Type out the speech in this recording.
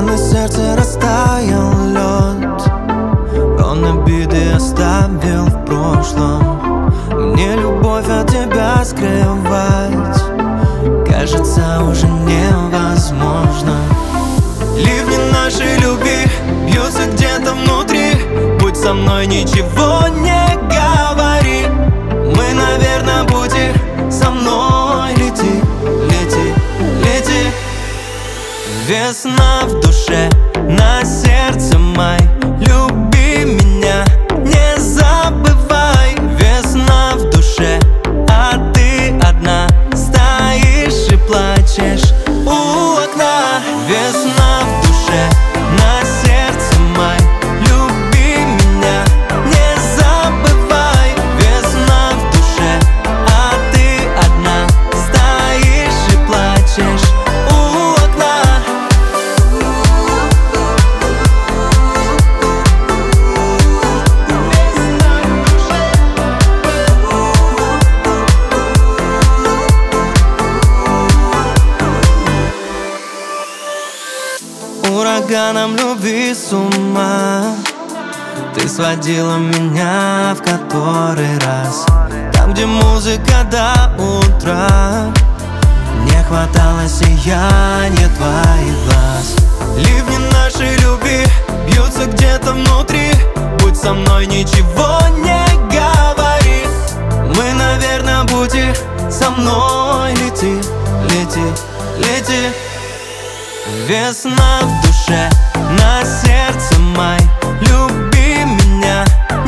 на сердце растаял лед. Он обиды оставил в прошлом. Мне любовь от тебя скрывать, кажется, уже невозможно. Ливни нашей любви бьются где-то внутри. Будь со мной, ничего не говори. Мы на верном пути, со мной лети, лети, лети. Весна в душе, на сердце май. Люби меня, не забывай. Весна в душе, а ты одна стоишь и плачешь у окна. Весна в душе, на сердце май. Люби меня, не забывай. Весна в душе, а ты одна стоишь и плачешь у окна. Ураганом любви с ума ты сводила меня в который раз. Там, где музыка до утра, не хватало сияния твоих глаз. Ливни нашей любви бьются где-то внутри. Будь со мной, ничего не говори. Мы на верном пути, со мной лети, лети, лети. Весна в душе, на сердце май. Люби меня,